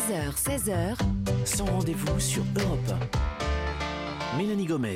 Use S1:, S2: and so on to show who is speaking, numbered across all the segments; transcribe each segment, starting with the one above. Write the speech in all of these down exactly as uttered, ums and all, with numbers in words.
S1: quinze heures seize heures,
S2: Sans rendez-vous sur Europe un. Mélanie Gomez.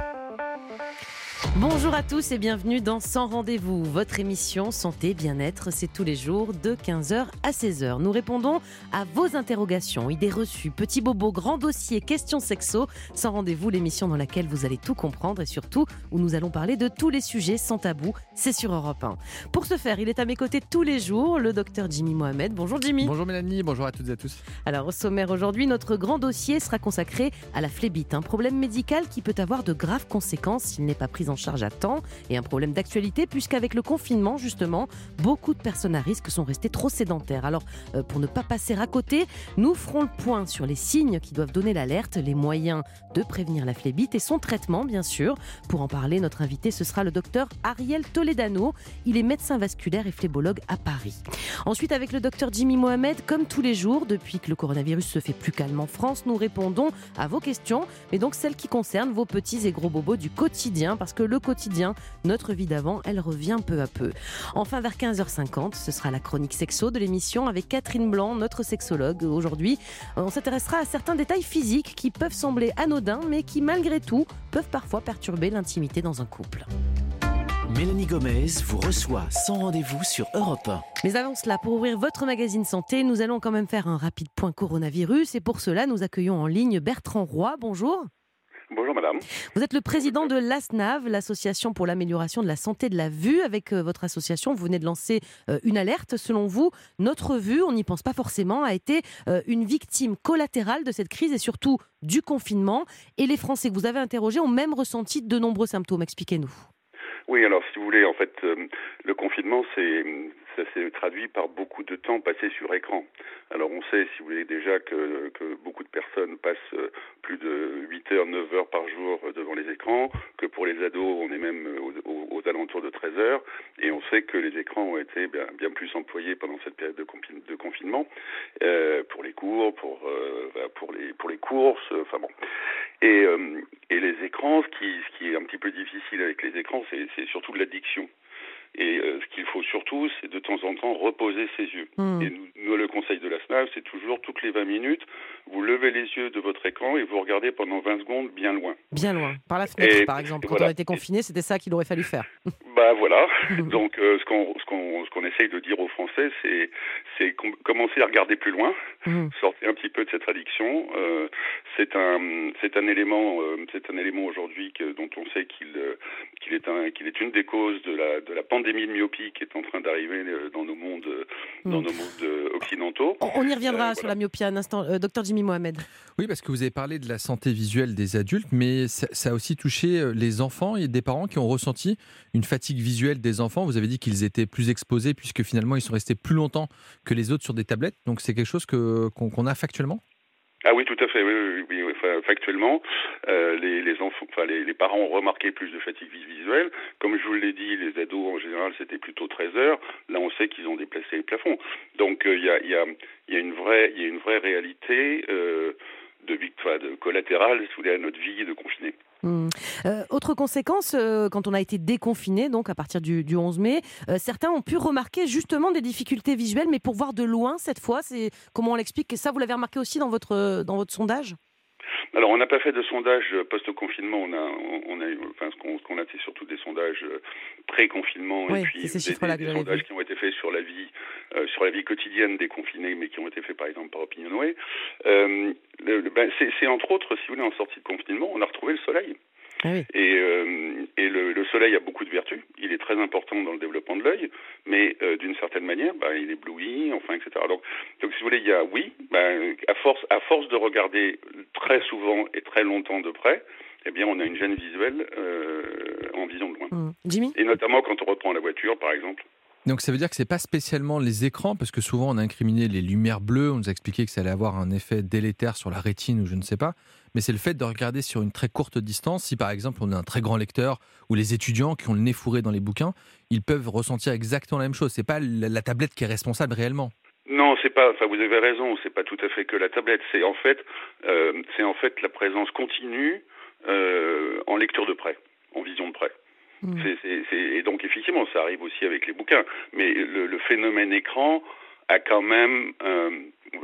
S3: Bonjour à tous et bienvenue dans Sans rendez-vous, votre émission santé, bien-être, c'est tous les jours de quinze heures à seize heures. Nous répondons à vos interrogations, idées reçues, petits bobos, grands dossiers, questions sexo. Sans rendez-vous, l'émission dans laquelle vous allez tout comprendre et surtout où nous allons parler de tous les sujets sans tabou, c'est sur Europe un. Pour ce faire, il est à mes côtés tous les jours, le docteur Jimmy Mohamed. Bonjour Jimmy.
S4: Bonjour Mélanie, bonjour à toutes et à tous.
S3: Alors au sommaire aujourd'hui, notre grand dossier sera consacré à la phlébite, un problème médical qui peut avoir de graves conséquences s'il n'est pas pris en charge à temps, et un problème d'actualité puisqu'avec le confinement justement, beaucoup de personnes à risque sont restées trop sédentaires. Alors euh, pour ne pas passer à côté, nous ferons le point sur les signes qui doivent donner l'alerte, les moyens de prévenir la phlébite et son traitement bien sûr. Pour en parler, notre invité ce sera le docteur Ariel Toledano, il est médecin vasculaire et phlébologue à Paris. Ensuite avec le docteur Jimmy Mohamed, comme tous les jours depuis que le coronavirus se fait plus calme en France, nous répondons à vos questions, mais donc celles qui concernent vos petits et gros bobos du quotidien, parce que le quotidien, notre vie d'avant, elle revient peu à peu. Enfin, vers quinze heures cinquante, ce sera la chronique sexo de l'émission avec Catherine Blanc, notre sexologue. Aujourd'hui, on s'intéressera à certains détails physiques qui peuvent sembler anodins, mais qui, malgré tout, peuvent parfois perturber l'intimité dans un couple.
S2: Mélanie Gomez vous reçoit sans rendez-vous sur Europe un.
S3: Mais avant cela, pour ouvrir votre magazine santé, nous allons quand même faire un rapide point coronavirus. Et pour cela, nous accueillons en ligne Bertrand Roy. Bonjour.
S5: Bonjour madame.
S3: Vous êtes le président de l'A S N A V, l'association pour l'amélioration de la santé de la vue. Avec euh, votre association, vous venez de lancer euh, une alerte. Selon vous, notre vue, on n'y pense pas forcément, a été euh, une victime collatérale de cette crise et surtout du confinement. Et les Français que vous avez interrogés ont même ressenti de nombreux symptômes. Expliquez-nous.
S5: Oui, alors si vous voulez, en fait, euh, le confinement, c'est, ça s'est traduit par beaucoup de temps passé sur écran. Alors on sait, si vous voulez, déjà que, que beaucoup de personnes passent euh, plus de huit heures, neuf heures par jour devant les écrans, que pour les ados, on est même aux, aux, aux alentours de treize heures, et on sait que les écrans ont été bien, bien plus employés pendant cette période de, confi- de confinement, euh, pour les cours, pour, euh, pour, les, pour les courses, enfin bon. Et, euh, et les écrans, ce qui, ce qui est un petit peu difficile avec les écrans, c'est, c'est surtout de l'addiction. Et euh, ce qu'il faut surtout, c'est de temps en temps reposer ses yeux. Mmh. Et nous, nous, le conseil de l'A S N A V, c'est toujours toutes les vingt minutes, vous levez les yeux de votre écran et vous regardez pendant vingt secondes bien loin.
S3: Bien loin, par la fenêtre
S5: et,
S3: par exemple. Quand
S5: voilà.
S3: on était confiné, c'était ça qu'il aurait fallu faire.
S5: Bah voilà. Donc euh, ce qu'on ce qu'on ce qu'on essaye de dire aux Français, c'est c'est com- commencer à regarder plus loin, mmh. sortir un petit peu de cette addiction. Euh, c'est un c'est un élément euh, c'est un élément aujourd'hui que, dont on sait qu'il euh, qu'il est un qu'il est une des causes de la de la pandémie de myopie qui est en train d'arriver dans nos mondes mmh. dans nos mondes occidentaux.
S3: On, on y reviendra
S5: euh,
S3: sur
S5: voilà.
S3: la myopie un instant, euh, docteur Jimmy Mohamed.
S4: Oui, parce que vous avez parlé de la santé visuelle des adultes, mais ça, ça a aussi touché les enfants et des parents qui ont ressenti une fatigue visuelle des enfants. Vous avez dit qu'ils étaient plus exposés puisque finalement ils sont restés plus longtemps que les autres sur des tablettes. Donc c'est quelque chose que, qu'on, qu'on a factuellement ?
S5: Ah oui, tout à fait. Oui, oui, oui, oui. Enfin, factuellement, euh, les, les enfants, enfin les, les parents ont remarqué plus de fatigue visuelle. Comme je vous l'ai dit, les ados en général c'était plutôt treize heures. Là, on sait qu'ils ont déplacé les plafonds. Donc il euh, y a, il y a, il y a une vraie, il y a une vraie réalité euh, de, enfin, de collatérale sous à notre vie de confiné.
S3: Mmh. Euh, autre conséquence, euh, quand on a été déconfiné, donc à partir du, du onze mai, euh, certains ont pu remarquer justement des difficultés visuelles, mais pour voir de loin cette fois, c'est comment on l'explique ? Et ça, vous l'avez remarqué aussi dans votre dans votre sondage ?
S5: Alors, on n'a pas fait de sondage post-confinement. On a, on a, enfin, ce qu'on, ce qu'on a, c'est surtout des sondages pré-confinement
S3: oui,
S5: et puis
S3: c'est ces
S5: des, des, des sondages
S3: vu.
S5: qui ont été faits sur la vie, euh, sur la vie quotidienne des confinés, mais qui ont été faits par exemple par Opinionway. Euh, le, le, ben, c'est, c'est entre autres, si vous voulez, en sortie de confinement, on a retrouvé le soleil.
S3: Ah oui.
S5: Et, euh, et le, le soleil a beaucoup de vertus. Il est très important dans le développement de l'œil, mais euh, d'une certaine manière, bah, il éblouit, enfin, et cetera. Donc, donc, si vous voulez, il y a, oui, bah, à force, à force de regarder très souvent et très longtemps de près, eh bien, on a une gêne visuelle euh, en vision de loin.
S3: Mmh. Jimmy ?
S5: Et notamment quand on reprend la voiture, par exemple.
S4: Donc ça veut dire que c'est pas spécialement les écrans, parce que souvent on a incriminé les lumières bleues, on nous a expliqué que ça allait avoir un effet délétère sur la rétine ou je ne sais pas, mais c'est le fait de regarder sur une très courte distance. Si par exemple on est un très grand lecteur ou les étudiants qui ont le nez fourré dans les bouquins, ils peuvent ressentir exactement la même chose. C'est pas la, la tablette qui est responsable réellement.
S5: Non, c'est pas. Enfin, vous avez raison. C'est pas tout à fait que la tablette. C'est en fait, euh, c'est en fait la présence continue euh, en lecture de près, en vision de près. Mmh. C'est, c'est, c'est, et donc effectivement, ça arrive aussi avec les bouquins. Mais le, le phénomène écran a quand même, euh, on va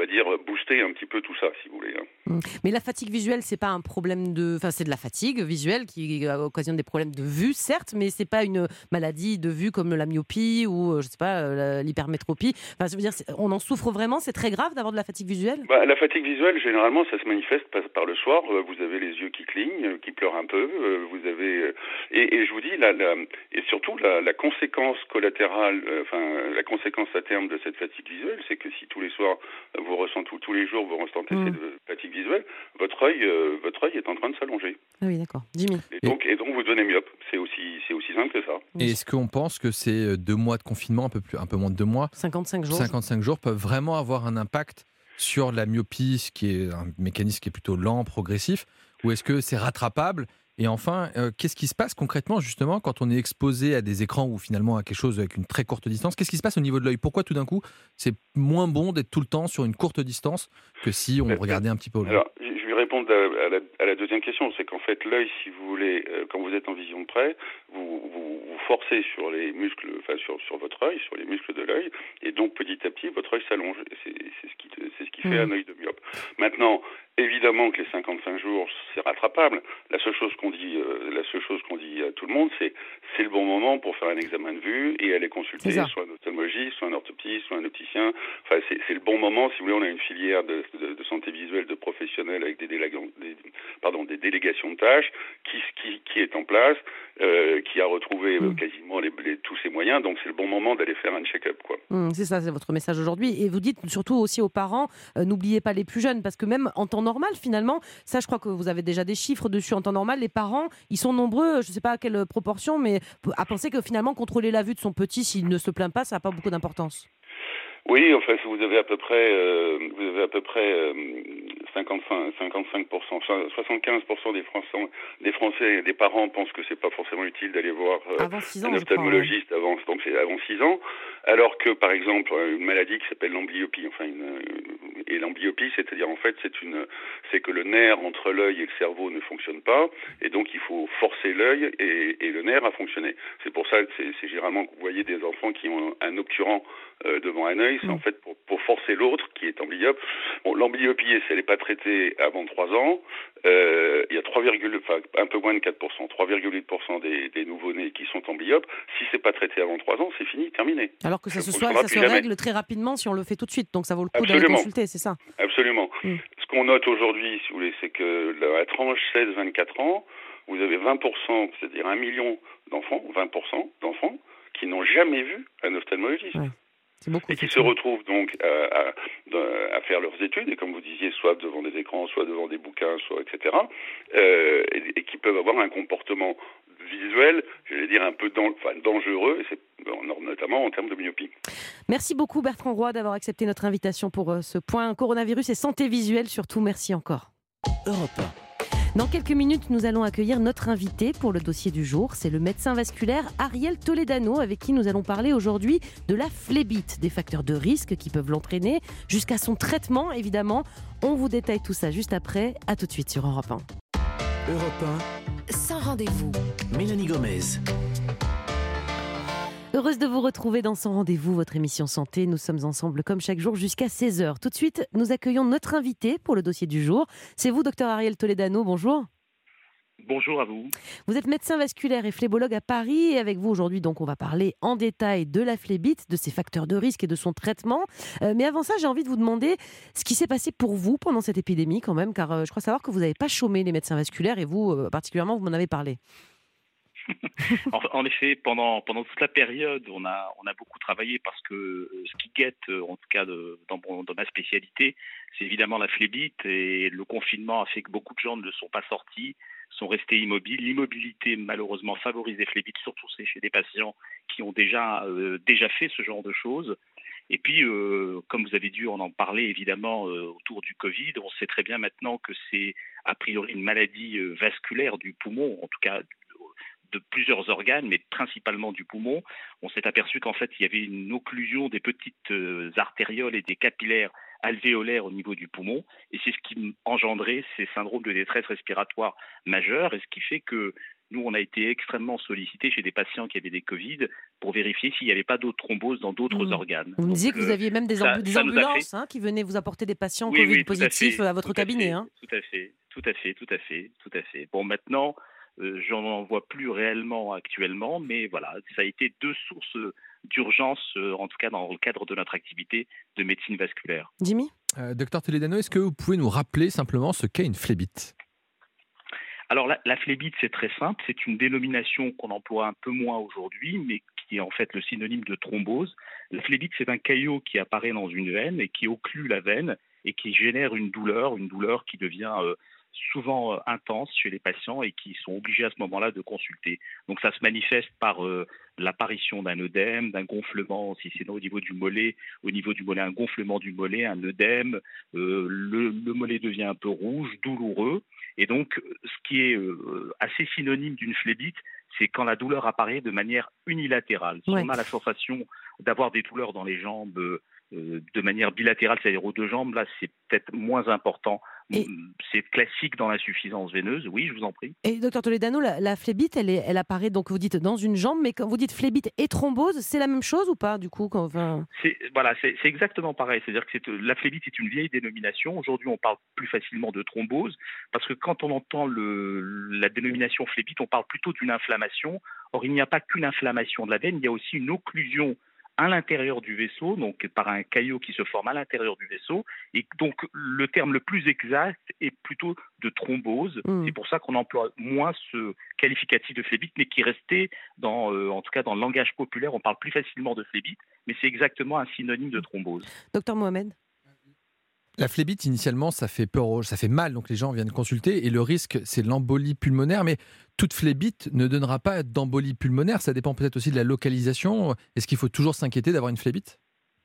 S5: va dire, booster un petit peu tout ça, si vous voulez. Hein.
S3: Mais la fatigue visuelle, c'est pas un problème de... Enfin, c'est de la fatigue visuelle qui occasionne des problèmes de vue, certes, mais c'est pas une maladie de vue comme la myopie ou, je sais pas, l'hypermétropie. Enfin, je veux dire, on en souffre vraiment? C'est très grave d'avoir de la fatigue visuelle?
S5: Bah, la fatigue visuelle, généralement, ça se manifeste par, par le soir. Vous avez les yeux qui clignent, qui pleurent un peu. Vous avez... Et, et je vous dis, la, la... et surtout, la, la conséquence collatérale, enfin, la conséquence à terme de cette fatigue visuelle, c'est que si tous les soirs, vous ressentez, tous les jours, vous ressentez mmh. cette fatigue visuelle, votre œil, euh, votre œil est en train de s'allonger.
S3: Ah oui, d'accord. Jimmy.
S5: Et donc, et donc vous devenez myope. C'est aussi, c'est aussi simple que ça.
S4: Et est-ce qu'on pense que ces deux mois de confinement, un peu plus, un peu moins de deux mois,
S3: cinquante-cinq jours,
S4: cinquante-cinq jours, peuvent vraiment avoir un impact sur la myopie, ce qui est un mécanisme qui est plutôt lent, progressif, ou est-ce que c'est rattrapable? Et enfin, euh, qu'est-ce qui se passe concrètement, justement, quand on est exposé à des écrans ou finalement à quelque chose avec une très courte distance? Qu'est-ce qui se passe au niveau de l'œil? Pourquoi tout d'un coup, c'est moins bon d'être tout le temps sur une courte distance que si on mais, regardait un petit peu au loin?
S5: Alors, je vais répondre à la, à la deuxième question. C'est qu'en fait, l'œil, si vous voulez, euh, quand vous êtes en vision de près, vous, vous, vous forcez sur les muscles, enfin sur, sur votre œil, sur les muscles de l'œil, et donc petit à petit, votre œil s'allonge. C'est, c'est ce qui, c'est ce qui fait mmh. un œil de myope. Maintenant, évidemment que les cinquante-cinq jours, c'est rattrapable. La seule chose qu'on dit, euh, la seule chose qu'on dit à tout le monde, c'est c'est le bon moment pour faire un examen de vue et aller consulter soit un ophtalmologiste, soit un orthoptiste, soit un opticien. Enfin, c'est, c'est le bon moment. Si vous voulez, on a une filière de, de, de santé visuelle de professionnels avec des, délégants, des, pardon, des délégations de tâches qui, qui, qui est en place, euh, qui a retrouvé euh, quasiment les, les, tous ses moyens. Donc, c'est le bon moment d'aller faire un check-up, quoi.
S3: Mmh, c'est ça, c'est votre message aujourd'hui. Et vous dites surtout aussi aux parents, euh, n'oubliez pas les plus jeunes, parce que même en temps normal, finalement, ça, je crois que vous avez déjà des chiffres dessus. En temps normal, les parents, ils sont nombreux, je ne sais pas à quelle proportion, mais à penser que finalement, contrôler la vue de son petit, s'il ne se plaint pas, ça n'a pas beaucoup d'importance.
S5: Oui, enfin, vous avez à peu près, euh, vous avez à peu près euh, cinquante-cinq, cinquante-cinq pour cent, soixante-quinze pour cent des Français, des Français, des parents pensent que c'est pas forcément utile d'aller voir euh,
S3: ans,
S5: un ophtalmologiste crois, ouais. avant, donc c'est avant six ans, alors que par exemple une maladie qui s'appelle l'amblyopie, enfin une, et l'amblyopie, c'est-à-dire en fait c'est une, c'est que le nerf entre l'œil et le cerveau ne fonctionne pas, et donc il faut forcer l'œil et, et le nerf à fonctionner. C'est pour ça que c'est, c'est généralement que vous voyez des enfants qui ont un obturant euh, devant un œil. C'est en fait pour, pour forcer l'autre qui est amblyope. Bon, l'amblyopie, si elle n'est pas traitée avant trois ans, euh, il y a trois, enfin, un peu moins de quatre pour cent, trois virgule huit pour cent des, des nouveau-nés qui sont amblyopes. Si c'est pas traité avant trois ans, c'est fini, terminé.
S3: Alors que ça se, soit, ça se règle très rapidement si on le fait tout de suite. Donc ça vaut le coup Absolument. d'aller consulter, c'est ça?
S5: Absolument. Mm. Ce qu'on note aujourd'hui, si vous voulez, c'est que la tranche seize vingt-quatre ans, vous avez vingt pour cent, c'est-à-dire un million d'enfants, vingt pour cent d'enfants, qui n'ont jamais vu un ophtalmologiste. Ouais.
S3: Beaucoup,
S5: et qui se retrouvent donc à, à, à faire leurs études, et comme vous disiez, soit devant des écrans, soit devant des bouquins, soit et cetera, euh, et, et qui peuvent avoir un comportement visuel, j'allais dire un peu dan- enfin, dangereux, et c'est, notamment en termes de myopie.
S3: Merci beaucoup Bertrand Roy d'avoir accepté notre invitation pour euh, ce point coronavirus et santé visuelle surtout. Merci encore.
S2: Europe un.
S3: Dans quelques minutes, nous allons accueillir notre invité pour le dossier du jour. C'est le médecin vasculaire Ariel Toledano avec qui nous allons parler aujourd'hui de la phlébite, des facteurs de risque qui peuvent l'entraîner, jusqu'à son traitement évidemment. On vous détaille tout ça juste après. À tout de suite sur Europe un.
S2: Europe un.
S1: Sans rendez-vous.
S2: Mélanie Gomez.
S3: Heureuse de vous retrouver dans Sans Rendez-vous, votre émission santé. Nous sommes ensemble comme chaque jour jusqu'à seize heures. Tout de suite, nous accueillons notre invité pour le dossier du jour. C'est vous, docteur Ariel Toledano. Bonjour.
S6: Bonjour à vous.
S3: Vous êtes médecin vasculaire et phlébologue à Paris. Et avec vous aujourd'hui, donc, on va parler en détail de la phlébite, de ses facteurs de risque et de son traitement. Euh, mais avant ça, j'ai envie de vous demander ce qui s'est passé pour vous pendant cette épidémie quand même, car euh, je crois savoir que vous n'avez pas chômé les médecins vasculaires et vous, euh, particulièrement, vous m'en avez parlé.
S6: en, en effet, pendant pendant toute la période, on a on a beaucoup travaillé parce que ce qui guette, en tout cas de, dans, dans ma spécialité, c'est évidemment la phlébite, et le confinement a fait que beaucoup de gens ne sont pas sortis, sont restés immobiles. L'immobilité malheureusement favorise les phlébites, surtout c'est chez des patients qui ont déjà euh, déjà fait ce genre de choses. Et puis, euh, comme vous avez dû en en parler évidemment euh, autour du Covid, on sait très bien maintenant que c'est a priori une maladie euh, vasculaire du poumon, en tout cas de plusieurs organes, mais principalement du poumon. On s'est aperçu qu'en fait, il y avait une occlusion des petites euh, artérioles et des capillaires alvéolaires au niveau du poumon, et c'est ce qui engendrait ces syndromes de détresse respiratoire majeure, et ce qui fait que nous, on a été extrêmement sollicités chez des patients qui avaient des Covid pour vérifier s'il n'y avait pas d'autres thromboses dans d'autres
S3: Mmh.
S6: organes.
S3: Vous me disiez
S6: Donc,
S3: que vous
S6: euh,
S3: aviez même des,
S6: ça,
S3: ambu- des
S6: ça nous a fait...
S3: ambulances hein, qui venaient vous apporter des patients
S6: Oui,
S3: Covid
S6: oui, tout à
S3: positifs
S6: fait,
S3: à votre
S6: tout à
S3: cabinet.
S6: fait,
S3: Hein.
S6: tout à fait, tout à fait, tout à fait, tout à fait. Bon, maintenant, euh, j'en en vois plus réellement actuellement, mais voilà, ça a été deux sources d'urgence, euh, en tout cas dans le cadre de notre activité de médecine vasculaire.
S3: Jimmy
S4: Euh, docteur Toledano, est-ce que vous pouvez nous rappeler simplement ce qu'est une phlébite?
S6: Alors la, la phlébite, c'est très simple, c'est une dénomination qu'on emploie un peu moins aujourd'hui, mais qui est en fait le synonyme de thrombose. La phlébite, c'est un caillot qui apparaît dans une veine et qui occlue la veine et qui génère une douleur, une douleur qui devient euh, souvent euh, intense chez les patients et qui sont obligés à ce moment-là de consulter. Donc ça se manifeste par euh, l'apparition d'un œdème, d'un gonflement, si c'est au niveau du mollet, au niveau du mollet, un gonflement du mollet, un œdème, euh, le, le mollet devient un peu rouge, douloureux. Et donc, ce qui est euh, assez synonyme d'une phlébite, c'est quand la douleur apparaît de manière unilatérale. Si
S3: Ouais.
S6: on a la sensation d'avoir des douleurs dans les jambes euh, de manière bilatérale, c'est-à-dire aux deux jambes, là, c'est peut-être moins important.
S3: Et-
S6: C'est classique dans l'insuffisance veineuse. Oui, je vous en prie.
S3: Et docteur Toledano, la, la phlébite, elle, est, elle apparaît donc, vous dites, dans une jambe, mais quand vous dites phlébite et thrombose, c'est la même chose ou pas, du coup quand, enfin...
S6: C'est, voilà, c'est, c'est exactement pareil. C'est-à-dire que c'est, la phlébite est une vieille dénomination. Aujourd'hui, on parle plus facilement de thrombose parce que quand on entend le, la dénomination phlébite, on parle plutôt d'une inflammation. Or, il n'y a pas qu'une inflammation de la veine, il y a aussi une occlusion à l'intérieur du vaisseau, donc par un caillot qui se forme à l'intérieur du vaisseau. Et donc, le terme le plus exact est plutôt de thrombose.
S3: Mmh.
S6: C'est pour ça qu'on emploie moins ce qualificatif de phlébite, mais qui est resté, dans, euh, en tout cas dans le langage populaire, on parle plus facilement de phlébite, mais c'est exactement un synonyme de thrombose.
S3: Docteur Mohamed.
S4: La phlébite, initialement, ça fait peur, aux- ça fait mal, donc les gens viennent consulter. Et le risque, c'est l'embolie pulmonaire. Mais toute phlébite ne donnera pas d'embolie pulmonaire. Ça dépend peut-être aussi de la localisation. Est-ce qu'il faut toujours s'inquiéter d'avoir une phlébite?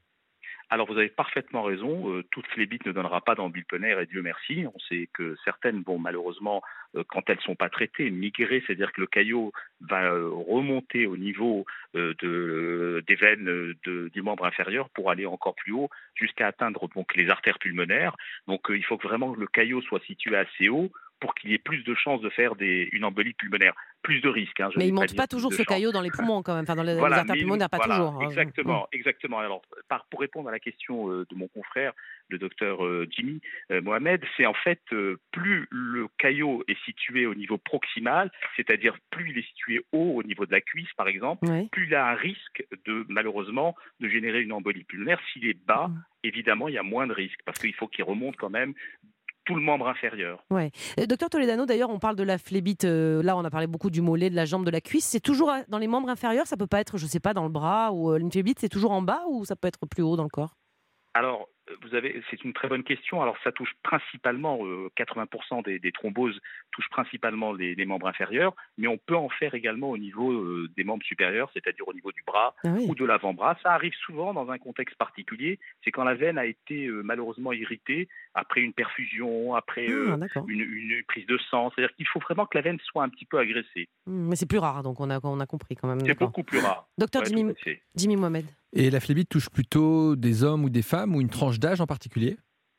S6: Alors vous avez parfaitement raison, euh, toute phlébite ne donnera pas d'embolie pulmonaire et Dieu merci. On sait que certaines vont malheureusement, euh, quand elles ne sont pas traitées, migrer, c'est-à-dire que le caillot va euh, remonter au niveau euh, de, euh, des veines euh, de, du membre inférieur pour aller encore plus haut jusqu'à atteindre donc, les artères pulmonaires. Donc euh, il faut que vraiment le caillot soit situé assez haut pour qu'il y ait plus de chances de faire des, une embolie pulmonaire. Plus de risques. Hein, je
S3: Mais
S6: vais
S3: il ne monte
S6: dire
S3: pas
S6: plus
S3: toujours
S6: de
S3: ce
S6: chances.
S3: caillot dans les poumons quand même, enfin dans les,
S6: Voilà,
S3: les artères
S6: mais
S3: pulmonaires, pas
S6: voilà,
S3: toujours. hein.
S6: Exactement, exactement. Alors, par, pour répondre à la question euh, de mon confrère, le docteur euh, Jimmy euh, Mohamed, c'est en fait euh, plus le caillot est situé au niveau proximal, c'est-à-dire plus il est situé haut au niveau de la cuisse, par exemple,
S3: Ouais.
S6: plus il a un risque de malheureusement de générer une embolie pulmonaire. S'il est bas,
S3: Mm.
S6: évidemment, il y a moins de risques parce qu'il faut qu'il remonte quand même tout le membre inférieur.
S3: Ouais. Euh, Docteur Toledano, d'ailleurs, on parle de la phlébite. euh, là, on a parlé beaucoup du mollet, de la jambe, de la cuisse. C'est toujours euh, dans les membres inférieurs. Ça peut pas être, je sais pas, dans le bras ou euh, une phlébite. C'est toujours en bas ou ça peut être plus haut dans le corps?
S6: Alors, vous avez, c'est une très bonne question. Alors, ça touche principalement, euh, quatre-vingts pour cent des, des thromboses touchent principalement les, les membres inférieurs, mais on peut en faire également au niveau euh, des membres supérieurs, c'est-à-dire au niveau du bras
S3: Ah oui.
S6: ou de l'avant-bras. Ça arrive souvent dans un contexte particulier, c'est quand la veine a été euh, malheureusement irritée après une perfusion, après euh,
S3: Ah, d'accord.
S6: une, une prise de sang. C'est-à-dire qu'il faut vraiment que la veine soit un petit peu agressée.
S3: Hmm, mais c'est plus rare, donc on a, on a compris quand même.
S6: C'est
S3: D'accord.
S6: beaucoup plus rare.
S3: Docteur
S6: Ouais,
S3: Jimmy,
S6: tout à fait.
S3: Jimmy Mohamed.
S4: Et la phlébite touche plutôt des hommes ou des femmes ou une tranche d'âge en particulier?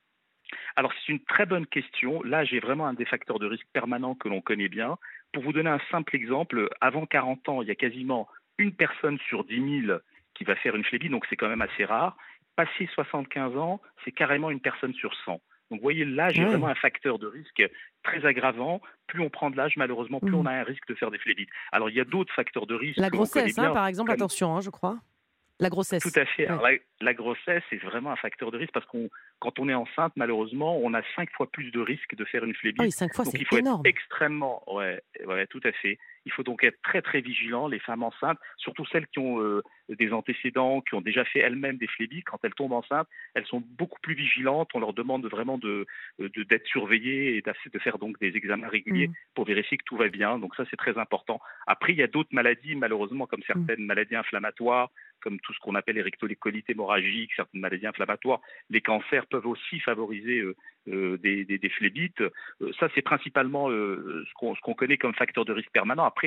S6: Alors, c'est une très bonne question. Là, j'ai vraiment un des facteurs de risque permanents que l'on connaît bien. Pour vous donner un simple exemple, avant quarante ans, il y a quasiment une personne sur dix mille qui va faire une phlébite, donc c'est quand même assez rare. Passé soixante-quinze ans, c'est carrément une personne sur cent. Donc, vous voyez, l'âge est
S3: Ouais.
S6: vraiment un facteur de risque très aggravant. Plus on prend de l'âge, malheureusement, plus
S3: Mhm.
S6: on a un risque de faire des phlébites. Alors, il y a d'autres facteurs de risque.
S3: La
S6: que l'on connaît
S3: grossesse, hein,
S6: bien,
S3: par exemple,
S6: comme-
S3: attention, hein, je crois. La grossesse.
S6: Tout à fait.
S3: Ouais.
S6: Alors, la, la grossesse est vraiment un facteur de risque parce qu'on, quand on est enceinte, malheureusement, on a cinq fois plus de risques de faire une phlébite.
S3: Ah oui, cinq fois,
S6: Donc
S3: c'est
S6: il faut
S3: énorme.
S6: être extrêmement, ouais, ouais, tout à fait. Il faut donc être très très vigilant, les femmes enceintes, surtout celles qui ont euh, des antécédents, qui ont déjà fait elles-mêmes des phlébites. Quand elles tombent enceintes, elles sont beaucoup plus vigilantes. On leur demande vraiment de, de d'être surveillées et d'ass- de faire donc des examens réguliers
S3: Mm.
S6: pour vérifier que tout va bien. Donc ça c'est très important. Après il y a d'autres maladies, malheureusement comme certaines maladies inflammatoires, comme tout ce qu'on appelle les rectolicolites hémorragiques, certaines maladies inflammatoires. Les cancers peuvent aussi favoriser euh, euh, des, des, des phlébites. Euh, ça, c'est principalement euh, ce qu'on ce qu'on connaît comme facteur de risque permanent. Après,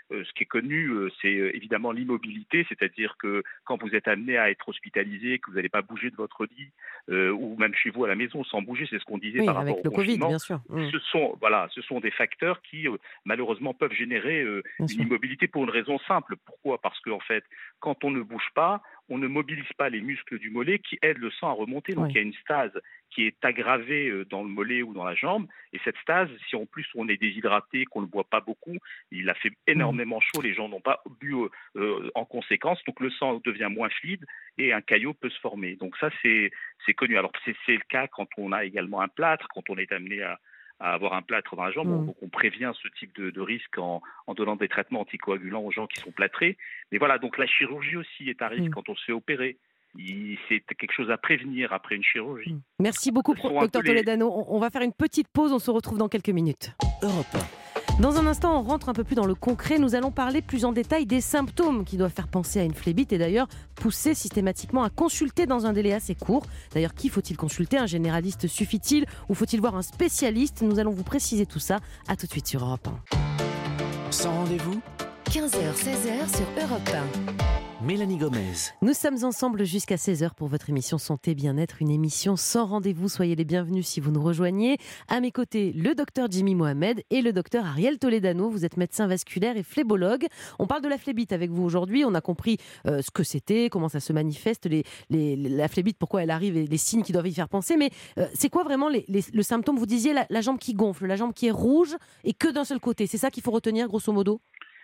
S6: euh, ce qui est connu, euh, c'est euh, évidemment l'immobilité, c'est-à-dire que quand vous êtes amené à être hospitalisé, que vous n'allez pas bouger de votre lit, euh, ou même chez vous à la maison sans bouger, c'est ce qu'on disait
S3: Oui,
S6: par rapport
S3: avec
S6: au
S3: le Covid,
S6: confinement.
S3: bien sûr. Mmh,
S6: Ce sont, voilà, ce sont des facteurs qui euh, malheureusement peuvent générer euh,
S3: bien
S6: une
S3: sûr.
S6: immobilité pour une raison simple. Pourquoi? Parce qu'en fait, quand on ne bouge pas, on ne mobilise pas les muscles du mollet qui aident le sang à remonter. Donc
S3: Oui.
S6: il y a une stase qui est aggravée euh, dans le mollet ou dans la jambe. Et cette stase, si en plus on est déshydraté, qu'on ne boit pas beaucoup, il a fait
S3: Mmh.
S6: énormément chaud, les gens n'ont pas bu euh, euh, en conséquence, donc le sang devient moins fluide et un caillot peut se former. Donc ça, c'est, c'est connu. Alors c'est, c'est le cas quand on a également un plâtre, quand on est amené à, à avoir un plâtre dans la jambe.
S3: Mmh.
S6: Donc on prévient ce type de, de risque en, en donnant des traitements anticoagulants aux gens qui sont plâtrés. Mais voilà, donc la chirurgie aussi est à risque
S3: Mmh.
S6: quand on se fait opérer. Il- C'est quelque chose à prévenir après une chirurgie.
S3: Mmh. Merci beaucoup,
S6: Ce
S3: pro-
S6: sont un peu
S3: docteur
S6: les-
S3: Toledano. On, on va faire une petite pause, on se retrouve dans quelques minutes.
S2: Europe
S3: Dans un instant, on rentre un peu plus dans le concret. Nous allons parler plus en détail des symptômes qui doivent faire penser à une phlébite et d'ailleurs pousser systématiquement à consulter dans un délai assez court. D'ailleurs, qui faut-il consulter? Un généraliste suffit-il ou faut-il voir un spécialiste? Nous allons vous préciser tout ça. À tout de suite sur Europe un.
S2: Sans rendez-vous,
S1: quinze heures seize heures sur Europe un.
S2: Mélanie Gomez.
S3: Nous sommes ensemble jusqu'à seize heures pour votre émission Santé Bien-être, une émission sans rendez-vous. Soyez les bienvenus si vous nous rejoignez. À mes côtés, le docteur Jimmy Mohamed et le docteur Ariel Toledano. Vous êtes médecin vasculaire et phlébologue. On parle de la phlébite avec vous aujourd'hui. On a compris euh, ce que c'était, comment ça se manifeste, les, les, la phlébite, pourquoi elle arrive et les signes qui doivent y faire penser. Mais euh, c'est quoi vraiment les, les, le symptôme? Vous disiez la, la jambe qui gonfle, la jambe qui est rouge et que d'un seul côté. C'est ça qu'il faut retenir grosso modo?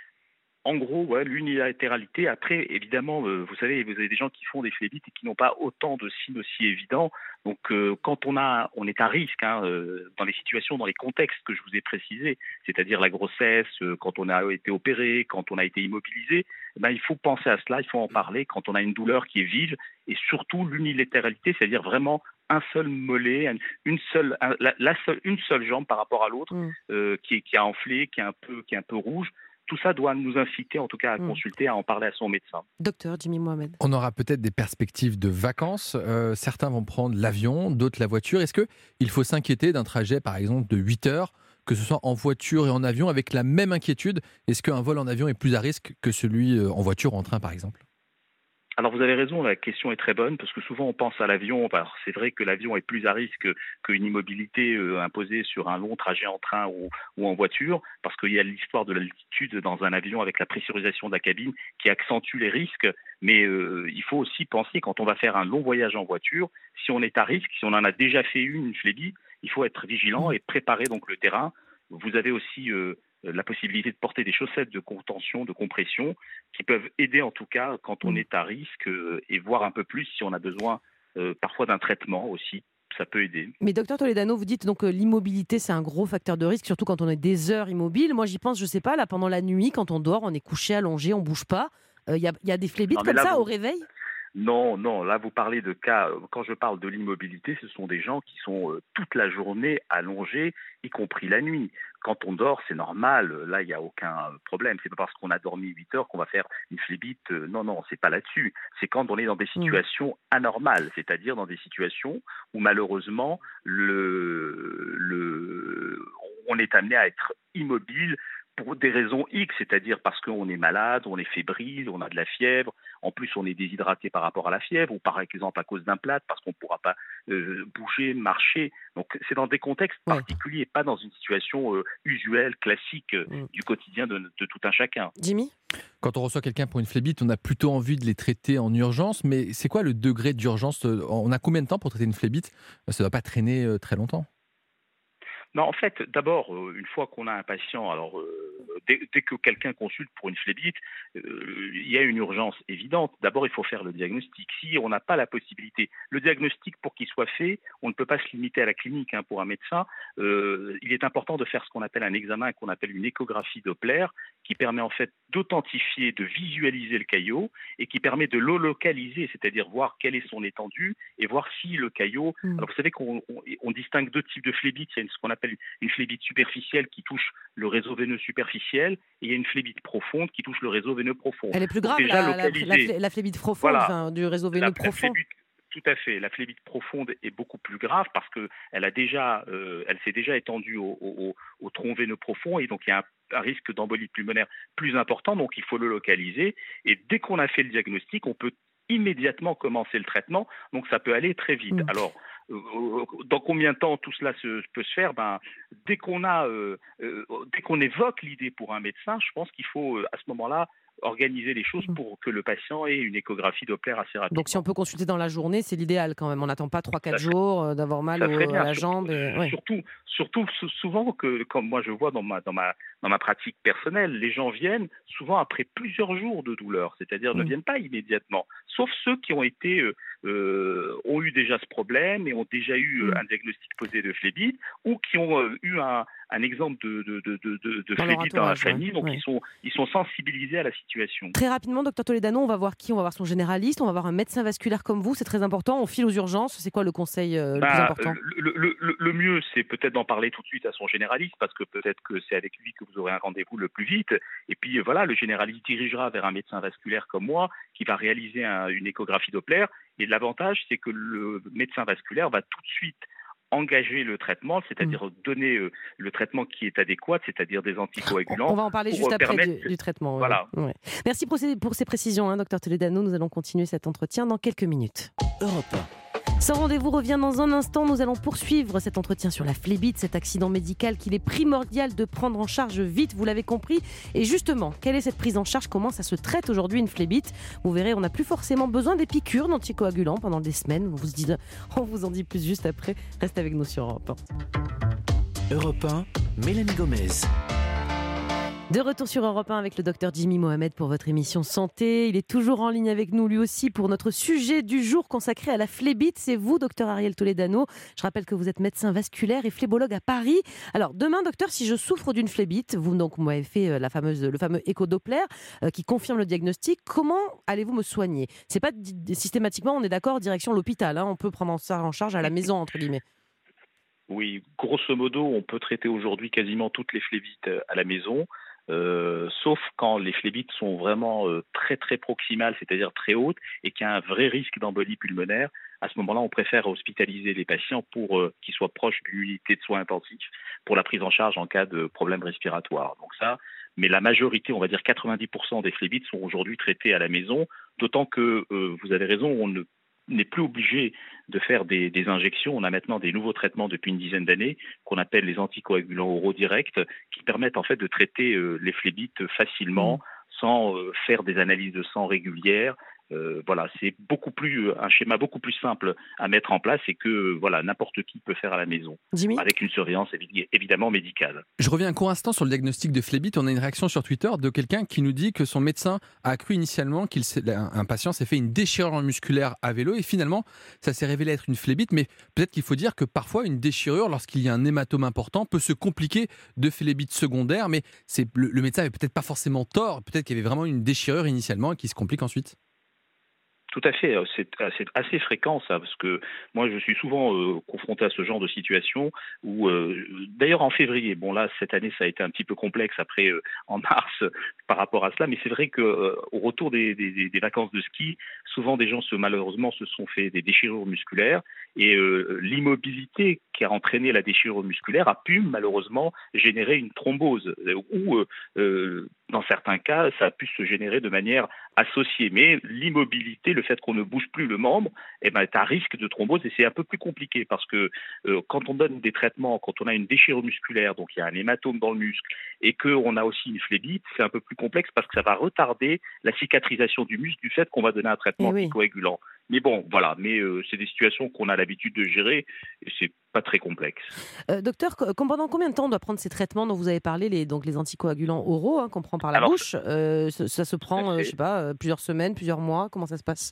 S6: En gros, ouais, l'unilatéralité. Après, évidemment, euh, vous savez, vous avez des gens qui font des phlébites et qui n'ont pas autant de signes aussi évidents. Donc, euh, quand on a, on est à risque hein, euh, dans les situations, dans les contextes que je vous ai précisés, c'est-à-dire la grossesse, euh, quand on a été opéré, quand on a été immobilisé, eh ben, il faut penser à cela, il faut en parler. Quand on a une douleur qui est vive et surtout l'unilatéralité, c'est-à-dire vraiment un seul mollet, une seule, un, la, la seule, une seule jambe par rapport à l'autre
S3: Mmh.
S6: euh, qui, est, qui a enflé, qui est un peu, qui est un peu rouge. Tout ça doit nous inciter, en tout cas, à
S3: Mmh.
S6: consulter, à en parler à son médecin.
S3: Docteur Jimmy Mohamed.
S4: On aura peut-être des perspectives de vacances. Euh, certains vont prendre l'avion, d'autres la voiture. Est-ce qu'il faut s'inquiéter d'un trajet, par exemple, de huit heures, que ce soit en voiture et en avion, avec la même inquiétude? Est-ce qu'un vol en avion est plus à risque que celui en voiture ou en train, par exemple?
S6: Alors vous avez raison, la question est très bonne parce que souvent on pense à l'avion. Alors, c'est vrai que l'avion est plus à risque qu'une immobilité euh, imposée sur un long trajet en train ou, ou en voiture parce qu'il y a l'histoire de l'altitude dans un avion avec la pressurisation de la cabine qui accentue les risques. Mais euh, il faut aussi penser quand on va faire un long voyage en voiture, si on est à risque, si on en a déjà fait une, une phlébite, il faut être vigilant et préparer donc le terrain. Vous avez aussi euh, la possibilité de porter des chaussettes de contention, de compression, qui peuvent aider en tout cas quand on est à risque euh, et voir un peu plus si on a besoin euh, parfois d'un traitement aussi. Ça peut aider.
S3: Mais docteur Toledano, vous dites donc que l'immobilité c'est un gros facteur de risque, surtout quand on est des heures immobile. Moi j'y pense, je sais pas, là pendant la nuit, quand on dort, on est couché, allongé, on bouge pas. Il euh, y, a, y a des phlébites
S6: Non, mais
S3: comme
S6: là,
S3: ça
S6: vous-
S3: au réveil?
S6: Non, non, là vous parlez de cas, euh, quand je parle de l'immobilité, ce sont des gens qui sont euh, toute la journée allongés, y compris la nuit. Quand on dort, c'est normal, euh, là il n'y a aucun euh, problème. C'est pas parce qu'on a dormi huit heures qu'on va faire une phlébite, euh, non, non, c'est pas là-dessus. C'est quand on est dans des situations anormales, c'est-à-dire dans des situations où malheureusement le, le, on est amené à être immobile pour des raisons X, c'est-à-dire parce qu'on est malade, on est fébrile, on a de la fièvre, en plus on est déshydraté par rapport à la fièvre, ou par exemple à cause d'un plâtre, parce qu'on ne pourra pas euh, bouger, marcher. Donc c'est dans des contextes
S3: Ouais.
S6: particuliers, pas dans une situation euh, usuelle, classique euh,
S3: Mm.
S6: du quotidien de, de tout un chacun.
S3: Jimmy?
S4: Quand on reçoit quelqu'un pour une phlébite, on a plutôt envie de les traiter en urgence, mais c'est quoi le degré d'urgence? On a combien de temps pour traiter une phlébite? Ça ne doit pas traîner euh, très longtemps.
S6: Non, en fait, d'abord, euh, une fois qu'on a un patient, alors euh, dès, dès que quelqu'un consulte pour une phlébite, euh, il y a une urgence évidente. D'abord, il faut faire le diagnostic. Si on n'a pas la possibilité, le diagnostic pour qu'il soit fait, on ne peut pas se limiter à la clinique hein, pour un médecin. Euh, il est important de faire ce qu'on appelle un examen, qu'on appelle une échographie Doppler, qui permet en fait d'authentifier, de visualiser le caillot et qui permet de le localiser, c'est-à-dire voir quelle est son étendue et voir si le caillot.
S3: Mm.
S6: Alors vous savez qu'on on, on distingue deux types de phlébites. Il y a une- ce qu'on appelle une phlébite superficielle qui touche le réseau veineux superficiel et il y a une phlébite profonde qui touche le réseau veineux profond.
S3: Elle est plus
S6: Donc
S3: grave,
S6: déjà
S3: la, la, la,
S6: localiser.
S3: phlé- la phlébite profonde
S6: Voilà.
S3: enfin, du réseau
S6: La,
S3: veineux
S6: la
S3: profond.
S6: phlébite- Tout à fait. La phlébite profonde est beaucoup plus grave parce que elle a déjà, euh, elle s'est déjà étendue au, au, au tronc veineux profond et donc il y a un, un risque d'embolie pulmonaire plus important. Donc il faut le localiser. Et dès qu'on a fait le diagnostic, on peut immédiatement commencer le traitement. Donc ça peut aller très vite.
S3: Mmh.
S6: Alors euh, dans combien de temps tout cela se, peut se faire? Ben, dès qu'on a, euh, euh, dès qu'on évoque l'idée pour un médecin, je pense qu'il faut euh, à ce moment-là organiser les choses pour que le patient ait une échographie Doppler assez rapidement.
S3: Donc si on peut consulter dans la journée, c'est l'idéal quand même. On n'attend pas trois quatre jours euh, d'avoir mal
S6: Ça
S3: au,
S6: serait bien,
S3: à la
S6: surtout,
S3: jambe. Et... ouais.
S6: surtout, surtout sou- souvent que, comme moi je vois dans ma, dans ma, dans ma pratique personnelle, les gens viennent souvent après plusieurs jours de douleur, c'est-à-dire
S3: Mm.
S6: ne viennent pas immédiatement, sauf ceux qui ont été, euh, euh, ont eu déjà ce problème et ont déjà eu euh,
S3: Mm.
S6: un diagnostic posé de phlébite ou qui ont euh, eu un, un exemple de, de, de, de, de, de
S3: Dans leur
S6: phlébite dans la
S3: entourage, ouais.
S6: famille, donc
S3: Ouais.
S6: ils, sont, ils sont sensibilisés à la situation.
S3: Très rapidement, docteur Toledano, on va voir qui? On va voir son généraliste, on va voir un médecin vasculaire comme vous, c'est très important. On file aux urgences, c'est quoi le conseil euh, le plus
S6: Bah,
S3: important?
S6: le, le, le, le mieux, c'est peut-être d'en parler tout de suite à son généraliste, parce que peut-être que c'est avec lui que vous aurez un rendez-vous le plus vite. Et puis euh, voilà, le généraliste dirigera vers un médecin vasculaire comme moi, qui va réaliser un- une échographie Doppler. Et l'avantage, c'est que le médecin vasculaire va tout de suite engager le traitement, c'est-à-dire donner euh, le traitement qui est adéquat, c'est-à-dire des
S3: On
S6: anticoagulants.
S3: on va en parler
S6: pour,
S3: juste
S6: euh,
S3: après
S6: permettre-
S3: du, du traitement. ouais,
S6: Voilà.
S3: ouais. Merci pour ces, pour ces précisions, hein, docteur Toledano. Nous allons continuer cet entretien dans quelques minutes.
S2: Europe un.
S3: Sans rendez-vous revient dans un instant. Nous allons poursuivre cet entretien sur la phlébite, cet accident médical qu'il est primordial de prendre en charge vite, vous l'avez compris. Et justement, quelle est cette prise en charge? Comment ça se traite aujourd'hui une phlébite? Vous verrez, on n'a plus forcément besoin des piqûres d'anticoagulants pendant des semaines. On vous, se dit, on vous en dit plus juste après. Reste avec nous sur Europe un.
S2: Europe un, Mélanie Gomez.
S3: De retour sur Europe un avec le docteur Jimmy Mohamed pour votre émission Santé. Il est toujours en ligne avec nous lui aussi pour notre sujet du jour consacré à la phlébite. C'est vous, docteur Ariel Toledano. Je rappelle que vous êtes médecin vasculaire et phlébologue à Paris. Alors demain, docteur, si je souffre d'une phlébite, vous donc vous m'avez fait euh, la fameuse, le fameux écho Doppler euh, qui confirme le diagnostic. Comment allez-vous me soigner? C'est pas di- systématiquement, on est d'accord, direction l'hôpital. Hein, on peut prendre ça en charge à la maison entre guillemets.
S6: Oui, grosso modo, on peut traiter aujourd'hui quasiment toutes les phlébites euh, à la maison. Euh, sauf quand les phlébites sont vraiment euh, très très proximales, c'est-à-dire très hautes, et qu'il y a un vrai risque d'embolie pulmonaire. À ce moment-là, on préfère hospitaliser les patients pour euh, qu'ils soient proches d'une unité de soins intensifs pour la prise en charge en cas de problème respiratoire. Donc ça, mais la majorité, on va dire quatre-vingt-dix pour cent des phlébites sont aujourd'hui traitées à la maison, d'autant que euh, vous avez raison, on ne n'est plus obligé de faire des, des injections. On a maintenant des nouveaux traitements depuis une dizaine d'années qu'on appelle les anticoagulants oraux directs qui permettent en fait de traiter euh, les phlébites facilement sans euh, faire des analyses de sang régulières. Euh, voilà, c'est beaucoup plus un schéma beaucoup plus simple à mettre en place et que voilà n'importe qui peut faire à la maison
S3: Jimmy?
S6: avec une surveillance évi- évidemment médicale.
S4: Je reviens un court instant sur le diagnostic de phlébite. On a une réaction sur Twitter de quelqu'un qui nous dit que son médecin a cru initialement qu'un un patient s'est fait une déchirure musculaire à vélo et finalement ça s'est révélé être une phlébite. Mais peut-être qu'il faut dire que parfois une déchirure, lorsqu'il y a un hématome important, peut se compliquer de phlébite secondaire. Mais c'est, le, le médecin avait peut-être pas forcément tort. Peut-être qu'il y avait vraiment une déchirure initialement et qui se complique ensuite.
S6: Tout à fait, c'est assez, assez fréquent ça, parce que moi je suis souvent euh, confronté à ce genre de situation où, euh, d'ailleurs en février, bon là cette année ça a été un petit peu complexe après euh, en mars par rapport à cela, mais c'est vrai que euh, au retour des, des, des vacances de ski, souvent des gens se, malheureusement se sont fait des déchirures musculaires et euh, l'immobilité qui a entraîné la déchirure musculaire a pu malheureusement générer une thrombose ou euh, euh, dans certains cas ça a pu se générer de manière associée, mais l'immobilité, le fait qu'on ne bouge plus le membre, eh ben, est à risque de thrombose et c'est un peu plus compliqué parce que euh, quand on donne des traitements, quand on a une déchirure musculaire, donc il y a un hématome dans le muscle et qu'on a aussi une phlébite, c'est un peu plus complexe parce que ça va retarder la cicatrisation du muscle du fait qu'on va donner un traitement
S3: Eh oui.
S6: anticoagulant. Mais bon, voilà, mais euh, c'est des situations qu'on a l'habitude de gérer et c'est pas très complexe.
S3: Euh, docteur, co- pendant combien de temps on doit prendre ces traitements dont vous avez parlé, les, donc les anticoagulants oraux hein, qu'on prend par la
S6: Alors,
S3: bouche euh, ça, ça se prend, euh,
S6: fait.
S3: je sais pas, euh, plusieurs semaines, plusieurs mois. Comment ça se passe?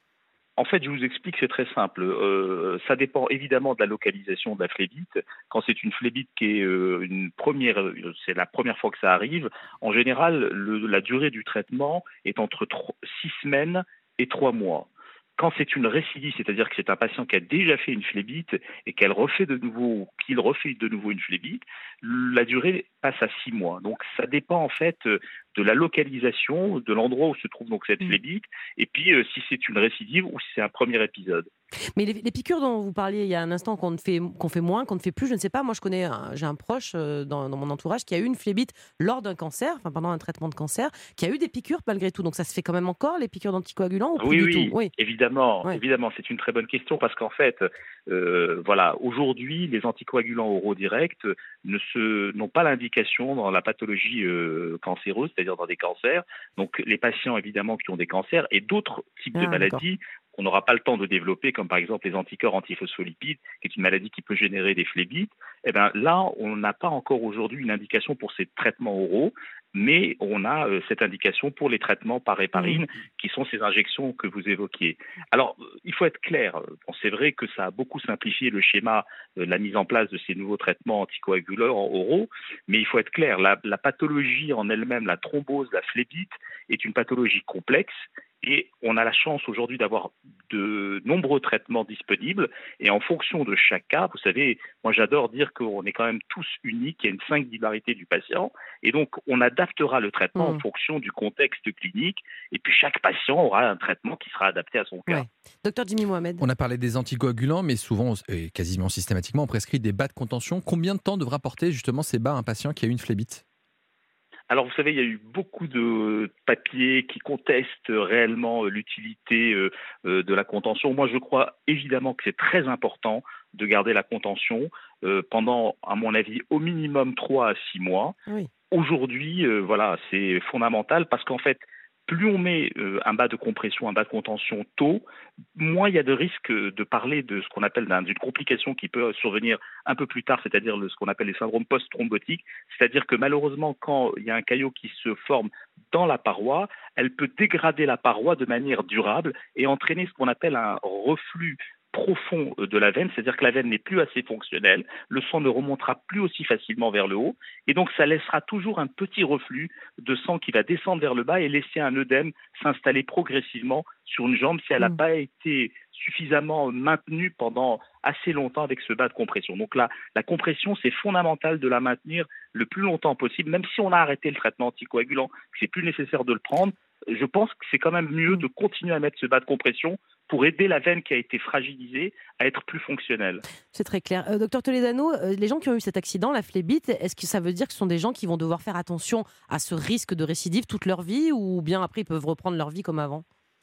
S6: En fait, je vous explique, c'est très simple. Euh, ça dépend évidemment de la localisation de la phlébite. Quand c'est une phlébite qui est euh, une première, euh, c'est la première fois que ça arrive. En général, le, la durée du traitement est entre tro- six semaines et trois mois. Quand c'est une récidive, c'est-à-dire que c'est un patient qui a déjà fait une phlébite et qu'elle refait de nouveau, qu'il refait de nouveau une phlébite, la durée passe à six mois. Donc ça dépend en fait de la localisation, de l'endroit où se trouve donc cette phlébite, et puis euh, si c'est une récidive ou si c'est un premier épisode.
S3: Mais les, les piqûres dont vous parliez il y a un instant, qu'on fait, qu'on fait moins, qu'on ne fait plus, je ne sais pas. Moi, je connais, un, j'ai un proche euh, dans, dans mon entourage qui a eu une phlébite lors d'un cancer, enfin pendant un traitement de cancer, qui a eu des piqûres malgré tout. Donc ça se fait quand même encore, les piqûres d'anticoagulants, ou plus
S6: Oui,
S3: du
S6: oui,
S3: tout? Oui,
S6: évidemment,
S3: ouais.
S6: évidemment, c'est une très bonne question parce qu'en fait, euh, voilà, aujourd'hui, les anticoagulants oraux directs ne se, n'ont pas l'indication dans la pathologie euh, cancéreuse, c'est-à-dire dans des cancers. Donc les patients, évidemment, qui ont des cancers et d'autres types
S3: Ah,
S6: de
S3: d'accord.
S6: maladies qu'on n'aura pas le temps de développer, comme par exemple les anticorps antiphospholipides, qui est une maladie qui peut générer des phlébites, eh ben là, on n'a pas encore aujourd'hui une indication pour ces traitements oraux, mais on a euh, cette indication pour les traitements par héparine,
S3: Mmh.
S6: qui sont ces injections que vous évoquiez. Alors, euh, il faut être clair, bon, c'est vrai que ça a beaucoup simplifié le schéma euh, de la mise en place de ces nouveaux traitements anticoagulants oraux, mais il faut être clair, la, la pathologie en elle-même, la thrombose, la phlébite, est une pathologie complexe. Et on a la chance aujourd'hui d'avoir de nombreux traitements disponibles. Et en fonction de chaque cas, vous savez, moi j'adore dire qu'on est quand même tous uniques, il y a une singularité du patient. Et donc on adaptera le traitement
S3: Mmh.
S6: en fonction du contexte clinique. Et puis chaque patient aura un traitement qui sera adapté à son cas.
S3: Ouais. Docteur Jimmy Mohamed.
S4: On a parlé des anticoagulants, mais souvent, et quasiment systématiquement, on prescrit des bas de contention. Combien de temps devra porter justement ces bas à un patient qui a eu une phlébite ?
S6: Alors vous savez, il y a eu beaucoup de papiers qui contestent réellement l'utilité euh, euh, de la contention. Moi, je crois évidemment que c'est très important de garder la contention euh, pendant, à mon avis, au minimum trois à six mois.
S3: Oui.
S6: Aujourd'hui, euh, voilà, c'est fondamental parce qu'en fait, plus on met euh, un bas de compression, un bas de contention tôt, moins il y a de risque de parler de ce qu'on appelle d'un, d'une complication qui peut survenir un peu plus tard, c'est-à-dire le, ce qu'on appelle les syndromes post-thrombotiques. C'est-à-dire que malheureusement, quand il y a un caillot qui se forme dans la paroi, elle peut dégrader la paroi de manière durable et entraîner ce qu'on appelle un reflux profond de la veine, c'est-à-dire que la veine n'est plus assez fonctionnelle, le sang ne remontera plus aussi facilement vers le haut, et donc ça laissera toujours un petit reflux de sang qui va descendre vers le bas et laisser un œdème s'installer progressivement sur une jambe si elle n'a
S3: Mm.
S6: pas été suffisamment maintenue pendant assez longtemps avec ce bas de compression. Donc là, la compression, c'est fondamental de la maintenir le plus longtemps possible, même si on a arrêté le traitement anticoagulant, que c'est plus nécessaire de le prendre. Je pense que c'est quand même mieux de continuer à mettre ce bas de compression pour aider la veine qui a été fragilisée à être plus fonctionnelle.
S3: C'est très clair. Euh, docteur Toledano, euh, les gens qui ont eu cet accident, la phlébite, est-ce que ça veut dire que ce sont des gens qui vont devoir faire attention à ce risque de récidive toute leur vie, ou bien après ils peuvent reprendre leur vie comme avant ?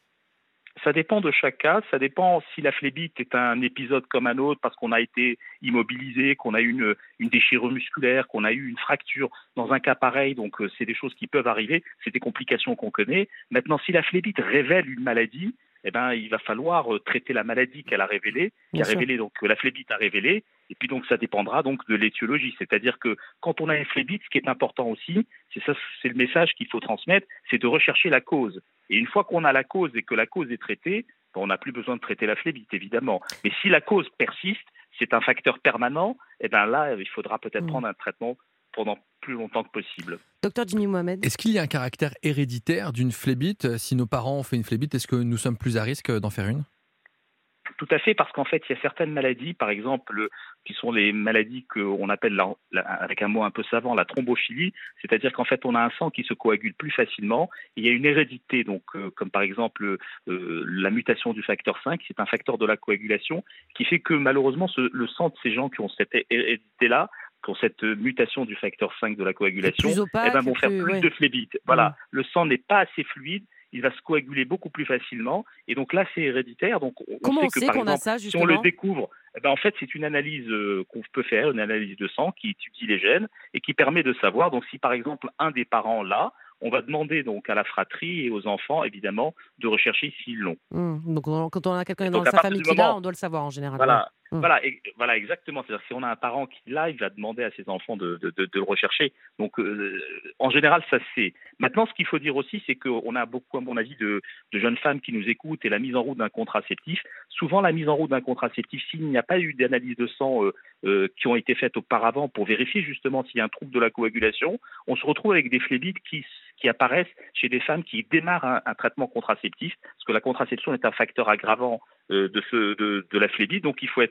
S6: Ça dépend de chaque cas, ça dépend si la phlébite est un épisode comme un autre parce qu'on a été immobilisé, qu'on a eu une, une déchirure musculaire, qu'on a eu une fracture. Dans un cas pareil, donc euh, c'est des choses qui peuvent arriver, c'est des complications qu'on connaît. Maintenant, si la phlébite révèle une maladie, eh ben, il va falloir euh, traiter la maladie qu'elle a révélée, qui
S3: Bien
S6: a
S3: sûr.
S6: révélé donc que la phlébite a révélé, et puis donc ça dépendra donc de l'étiologie. C'est-à-dire que quand on a une phlébite, ce qui est important aussi, c'est ça, c'est le message qu'il faut transmettre, c'est de rechercher la cause. Et une fois qu'on a la cause et que la cause est traitée, ben, on n'a plus besoin de traiter la phlébite, évidemment. Mais si la cause persiste, c'est un facteur permanent, et ben là, il faudra peut-être
S3: Mm.
S6: prendre un traitement pendant plus longtemps que possible.
S3: Docteur Jimmy Mohamed.
S4: Est-ce qu'il y a un caractère héréditaire d'une phlébite ? Si nos parents ont fait une phlébite, est-ce que nous sommes plus à risque d'en faire une ?
S6: Tout à fait, parce qu'en fait, il y a certaines maladies, par exemple, qui sont les maladies qu'on appelle, la, la, avec un mot un peu savant, la thrombophilie, c'est-à-dire qu'en fait, on a un sang qui se coagule plus facilement. Il y a une hérédité, donc, euh, comme par exemple euh, la mutation du facteur cinq, c'est un facteur de la coagulation, qui fait que malheureusement, ce, le sang de ces gens qui ont cette hérédité-là, qui ont cette mutation du facteur cinq de la coagulation,
S3: Plus opaque,
S6: eh ben, vont faire
S3: plus-
S6: plus
S3: ouais.
S6: de phlébite. Voilà, le sang n'est pas assez fluide, il va se coaguler beaucoup plus facilement, et donc là c'est héréditaire. Donc on
S3: Comment
S6: sait
S3: on
S6: que
S3: sait
S6: par
S3: qu'on a
S6: exemple,
S3: ça,
S6: si on le
S3: justement ?
S6: découvre, eh ben, en fait c'est une analyse euh, qu'on peut faire, une analyse de sang qui étudie les gènes et qui permet de savoir. Donc si par exemple un des parents l'a, on va demander donc à la fratrie et aux enfants évidemment de rechercher s'ils l'ont.
S3: Hum, Donc on- quand on a quelqu'un
S6: Et
S3: dans
S6: donc, à
S3: sa
S6: partir
S3: famille
S6: du
S3: qui l'a,
S6: moment-
S3: on doit le savoir en général.
S6: Voilà,
S3: ouais. Mm.
S6: voilà, et, voilà exactement. C'est-à-dire si on a un parent qui l'a, il va demander à ses enfants de, de, de, de le rechercher. Donc euh, en général, ça se sait. Maintenant, ce qu'il faut dire aussi, c'est qu'on a beaucoup, à mon avis, de, de jeunes femmes qui nous écoutent et la mise en route d'un contraceptif. Souvent, la mise en route d'un contraceptif, s'il n'y a pas eu d'analyse de sang euh, euh, qui ont été faites auparavant pour vérifier justement s'il y a un trouble de la coagulation, on se retrouve avec des phlébites qui, qui apparaissent chez des femmes qui démarrent un, un traitement contraceptif, parce que la contraception est un facteur aggravant euh, de, ce, de, de la phlébite. Donc, il faut être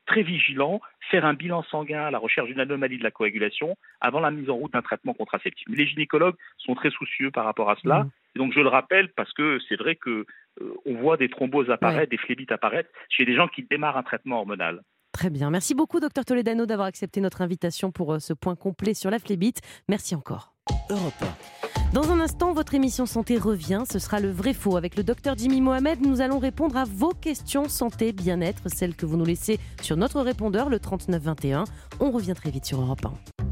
S6: très vigilant, faire un bilan sanguin à la recherche d'une anomalie de la coagulation avant la mise en route d'un traitement contraceptif. Mais les gynécologues sont très soucieux par rapport à cela. Mmh. Et donc je le rappelle parce que c'est vrai que euh, on voit des thromboses apparaître, ouais. des phlébites apparaître chez des gens qui démarrent un traitement hormonal.
S3: Très bien. Merci beaucoup, docteur Toledano, d'avoir accepté notre invitation pour ce point complet sur la phlébite. Merci encore.
S2: Europe un.
S3: Dans un instant, votre émission santé revient. Ce sera le vrai faux. Avec le docteur Jimmy Mohamed, nous allons répondre à vos questions santé, bien-être, celles que vous nous laissez sur notre répondeur, le trente-neuf vingt et un. On revient très vite sur Europe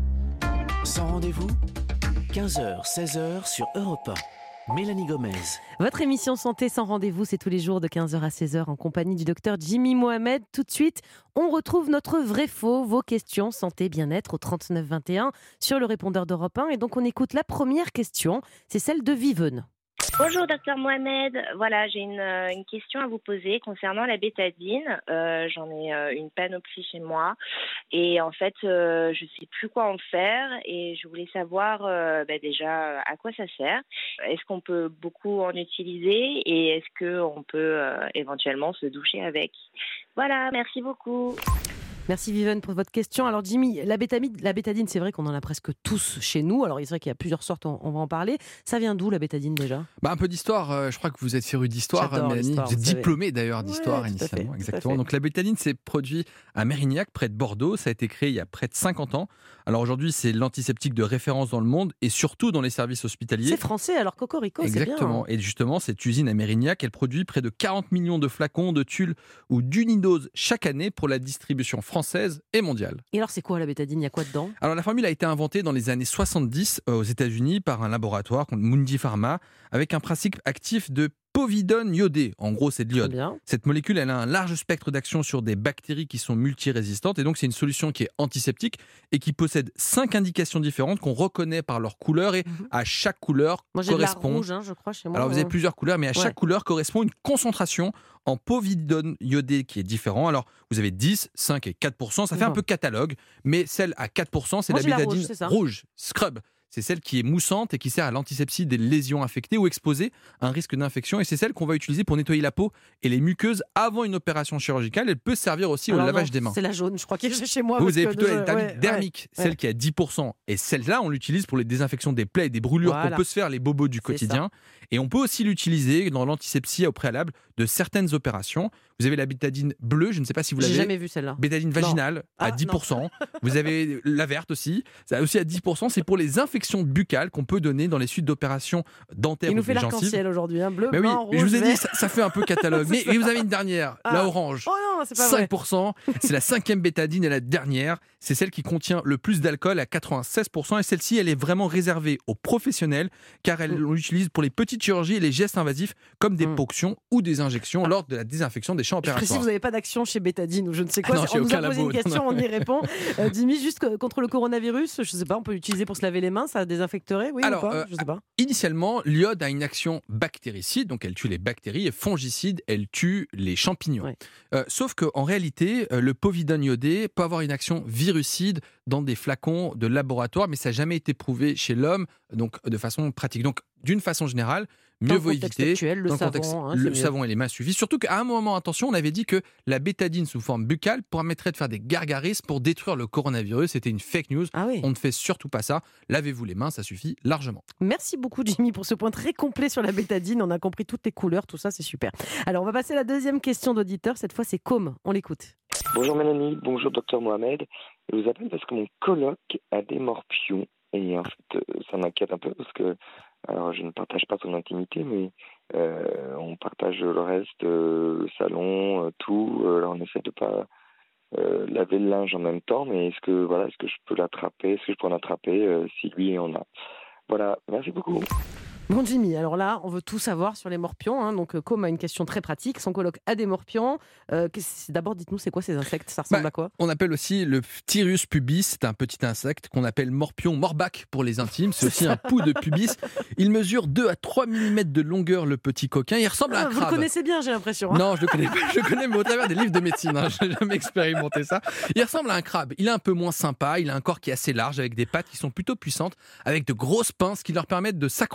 S3: un.
S2: Sans rendez-vous, quinze heures, seize heures sur Europe un. Mélanie Gomez.
S3: Votre émission santé sans rendez-vous, c'est tous les jours de quinze heures à seize heures en compagnie du docteur Jimmy Mohamed. Tout de suite, on retrouve notre vrai faux, vos questions santé bien-être au trente-neuf vingt et un sur le répondeur d'Europe un. Et donc on écoute la première question, c'est celle de Viven.
S7: Bonjour docteur Mohamed, voilà j'ai une, une question à vous poser concernant la bétadine. Euh, j'en ai euh, une panoplie chez moi et en fait euh, je ne sais plus quoi en faire et je voulais savoir euh, bah déjà à quoi ça sert. Est-ce qu'on peut beaucoup en utiliser et est-ce qu'on peut euh, éventuellement se doucher avec? Voilà, merci beaucoup.
S3: Merci Viviane pour votre question. Alors Jimmy, la bétamine, la bétadine, c'est vrai qu'on en a presque tous chez nous. Alors c'est vrai qu'il y a plusieurs sortes, on, on va en parler. Ça vient d'où la bétadine déjà ?
S4: Bah, un peu d'histoire, euh, je crois que vous êtes féru d'histoire,
S3: J'adore
S4: Mélanie. Vous êtes diplômée d'ailleurs d'histoire
S3: ouais,
S4: initialement.
S3: fait,
S4: Exactement. Donc la bétadine, c'est produit à Mérignac, près de Bordeaux. Ça a été créé il y a près de cinquante ans. Alors aujourd'hui, c'est l'antiseptique de référence dans le monde et surtout dans les services hospitaliers.
S3: C'est français, alors cocorico, c'est bien.
S4: Exactement. Et justement, cette usine à Mérignac, elle produit près de quarante millions de flacons de tulle ou d'unidose chaque année pour la distribution française et mondiale.
S3: Et alors c'est quoi la bétadine ? Il y a quoi dedans ?
S4: Alors la formule a été inventée dans les années soixante-dix euh, aux États-Unis par un laboratoire, Mundi Pharma, avec un principe actif de povidone iodé. En gros, c'est de l'iode. Cette molécule, elle a un large spectre d'action sur des bactéries qui sont multirésistantes et donc c'est une solution qui est antiseptique et qui possède cinq indications différentes qu'on reconnaît par leur couleur et mmh. à chaque couleur
S3: moi, j'ai
S4: correspond.
S3: De la rouge, hein, je crois chez moi.
S4: Alors vous avez plusieurs couleurs, mais à chaque
S3: ouais.
S4: couleur correspond une concentration en povidone iodé qui est différent. Alors vous avez dix, cinq et quatre pour cent. Ça fait mmh. un peu catalogue, mais celle à quatre pour cent, c'est moi, la bétadine
S3: rouge,
S4: rouge, scrub. C'est celle qui est moussante et qui sert à l'antisepsie des lésions infectées ou exposées à un risque d'infection. Et c'est celle qu'on va utiliser pour nettoyer la peau et les muqueuses avant une opération chirurgicale. Elle peut servir aussi
S3: Alors
S4: au
S3: non,
S4: lavage des mains.
S3: C'est la jaune, je crois, qui est chez moi.
S4: Vous, vous avez plutôt
S3: je...
S4: la
S3: ouais,
S4: dermique,
S3: ouais,
S4: celle
S3: ouais.
S4: qui a dix pour cent. Et celle-là, on l'utilise pour les désinfections des plaies et des brûlures
S3: voilà.
S4: qu'on peut se faire les bobos du quotidien. Et on peut aussi l'utiliser dans l'antisepsie au préalable de certaines opérations. Vous avez la bétadine bleue, je ne sais pas si vous l'avez.
S3: J'ai jamais vu celle-là.
S4: Bétadine vaginale
S3: non.
S4: à
S3: ah,
S4: dix pour cent. Vous avez la verte aussi, ça aussi à dix pour cent. C'est pour les infections buccales qu'on peut donner dans les suites d'opérations dentaires.
S3: Il nous
S4: ou
S3: fait
S4: des
S3: l'arc-en-ciel aujourd'hui, hein, bleu,
S4: mais
S3: blanc,
S4: oui,
S3: rouge,
S4: je vous ai
S3: vert.
S4: dit, ça, ça fait un peu catalogue. mais, mais vous avez une dernière,
S3: ah.
S4: la orange.
S3: Oh non, c'est pas
S4: cinq pour cent.
S3: Vrai.
S4: C'est la cinquième bétadine et la dernière. C'est celle qui contient le plus d'alcool à quatre-vingt-seize pour cent. Et celle-ci, elle est vraiment réservée aux professionnels car elle mmh. l'utilise pour les petites chirurgies et les gestes invasifs comme des mmh. ponctions ou des injections ah. lors de la désinfection des champs opératoires.
S3: Si vous n'avez pas d'action chez Bétadine ou je ne sais quoi,
S4: ah non,
S3: on nous a posé
S4: labo.
S3: une question, on y répond. Euh, Dimi, juste contre le coronavirus, je ne sais pas, on peut l'utiliser pour se laver les mains, ça désinfecterait, oui
S4: Alors,
S3: ou pas
S4: euh,
S3: je sais pas.
S4: Initialement, l'iode a une action bactéricide, donc elle tue les bactéries, et fongicide, elle tue les champignons. Ouais. Euh, sauf qu'en réalité, euh, le povidone iodé peut avoir une action virucide dans des flacons de laboratoire, mais ça n'a jamais été prouvé chez l'homme, donc de façon pratique. Donc, d'une façon générale, mieux vaut éviter.
S3: Actuel, le
S4: dans le
S3: savon,
S4: contexte,
S3: hein,
S4: le
S3: mieux.
S4: savon et les mains suffisent. Surtout qu'à un moment, attention, on avait dit que la bétadine sous forme buccale permettrait de faire des gargarismes pour détruire le coronavirus. C'était une fake news.
S3: Ah oui.
S4: On ne fait surtout pas ça. Lavez-vous les mains, ça suffit largement.
S3: Merci beaucoup, Jimmy, pour ce point très complet sur la bétadine. On a compris toutes les couleurs, tout ça, c'est super. Alors, on va passer à la deuxième question d'auditeur. Cette fois, c'est Com. On l'écoute.
S8: Bonjour Mélanie, bonjour docteur Mohamed. Je vous appelle parce que mon coloc a des morpions. Et en fait, ça m'inquiète un peu parce que alors, je ne partage pas son intimité, mais euh, on partage le reste, euh, le salon, euh, tout. Euh, là, on essaie de pas euh, laver le linge en même temps, mais est-ce que voilà, est-ce que je peux l'attraper, est-ce que je peux l'attraper euh, si lui en a. Voilà, merci beaucoup.
S3: Bon Jimmy, alors là, on veut tout savoir sur les morpions. Hein. Donc, Com a une question très pratique. Son coloc a des morpions. Euh, D'abord, dites-nous, c'est quoi ces insectes ? Ça ressemble
S4: bah,
S3: à quoi ?
S4: On appelle aussi le Phtirius pubis. C'est un petit insecte qu'on appelle morpion morbac pour les intimes. C'est aussi un pou de pubis. Il mesure deux à trois millimètres de longueur, le petit coquin. Il ressemble
S3: ah,
S4: à un
S3: vous
S4: crabe.
S3: Vous le connaissez bien, j'ai l'impression. Hein.
S4: Non, je le connais pas. Je le connais, mais au travers des livres de médecine. Hein. Je n'ai jamais expérimenté ça. Il ressemble à un crabe. Il est un peu moins sympa. Il a un corps qui est assez large, avec des pattes qui sont plutôt puissantes, avec de grosses pinces qui leur permettent de s'accrocher et de s'agriper